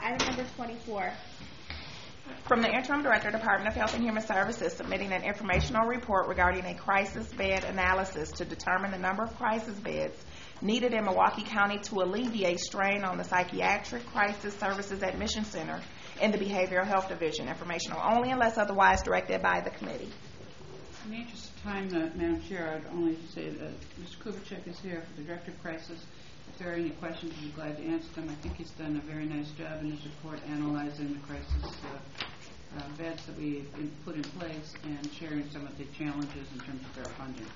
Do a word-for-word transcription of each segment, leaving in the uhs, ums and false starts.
item number twenty-four. From the Interim Director, Department of Health and Human Services, submitting an informational report regarding a crisis bed analysis to determine the number of crisis beds needed in Milwaukee County to alleviate strain on the Psychiatric Crisis Services Admission Center in the Behavioral Health Division. Informational only unless otherwise directed by the committee. In the interest of time, uh, Madam Chair, I'd only say that Mister Kubitschek is here for the Director of Crisis. If there are any questions, I'd be glad to answer them. I think he's done a very nice job in his report analyzing the crisis uh, uh, beds that we in, put in place and sharing some of the challenges in terms of their funding.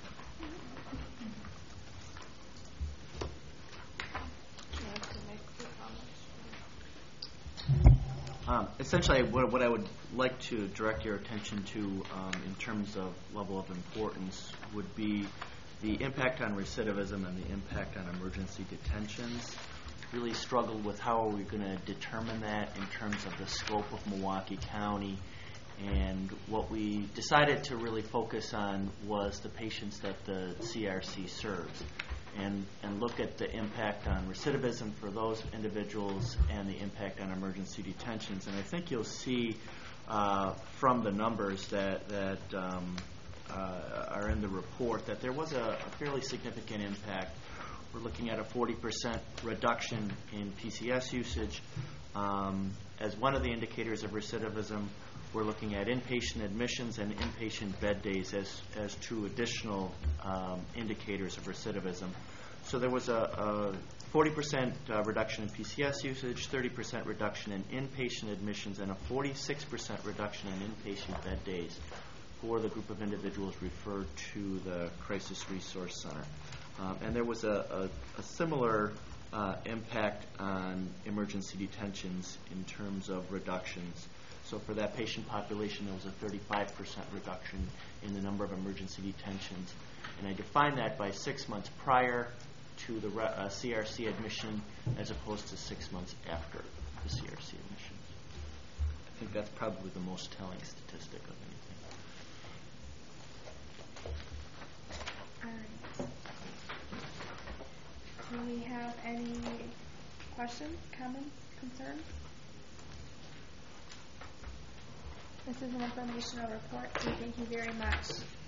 Um, essentially, what, what I would like to direct your attention to um, in terms of level of importance would be the impact on recidivism and the impact on emergency detentions. Really struggled with how are we going to determine that in terms of the scope of Milwaukee County. And what we decided to really focus on was the patients that the C R C serves. And, and look at the impact on recidivism for those individuals and the impact on emergency detentions. And I think you'll see uh, from the numbers that, that um, uh, are in the report that there was a, a fairly significant impact. We're looking at a forty percent reduction in P C S usage. Um, as one of the indicators of recidivism, we're looking at inpatient admissions and inpatient bed days as, as two additional um, indicators of recidivism. So there was a, a forty percent uh, reduction in P C S usage, thirty percent reduction in inpatient admissions, and a forty-six percent reduction in inpatient bed days for the group of individuals referred to the Crisis Resource Center. Um, and there was a, a, a similar uh, impact on emergency detentions in terms of reductions. So for that patient population, there was a thirty-five percent reduction in the number of emergency detentions. And I define that by six months prior to the re- uh, C R C admission as opposed to six months after the C R C admissions. I think that's probably the most telling statistic of anything. All right. Do we have any questions, comments, concerns? This is an informational report, so thank you very much.